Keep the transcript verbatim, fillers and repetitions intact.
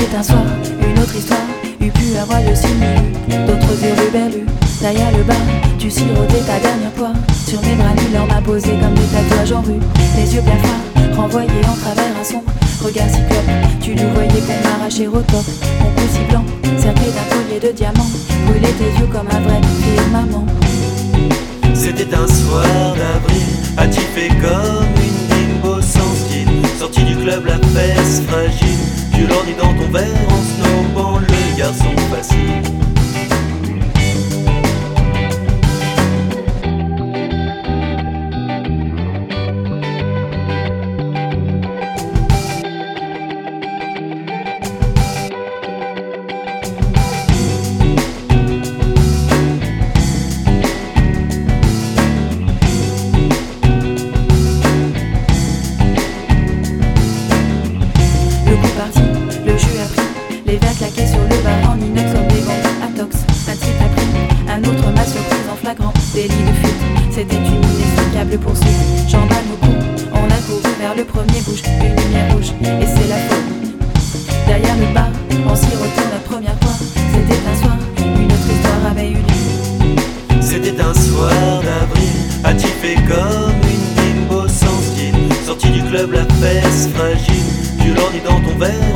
C'était un soir, une autre histoire, eût pu avoir lieu s'il n'y eut d'autres hurluberlus. Derrière le bar, tu sirotais ta dernière poire. Sur mes bras nus, l'or m'a posé comme des tatouages en rue. Les yeux pleins phares, renvoyés en travers un sombre regard cyclope. Tu nous voyais pour m'arracher au top. Mon cou si blanc, cerclé d'un collier de diamants, brûlait tes yeux comme un vrai firmament. C'était un soir d'avril, attifé comme une bimbo sans style. Sorti du club, la fesse fragile. Tu l'ornis dans ton verre en snowball, le garçon facile. Le jus a pris, les verres claqués sur le bar en inox comme des bombes atox. Un type a pris, un autre m'a surprise en flagrant délit de fuite. C'était une inexplicable poursuite. Jambes au cou, on a couru vers le premier bouche, une lumière rouge, et c'est la faute. Derrière le bar, on sirotait notre première fois. C'était un soir, une autre histoire avait eu lieu. C'était un soir d'avril, attifé comme une bimbo sans style. Sorti du club, la fesse fragile. Tu l'ornis dans ton verre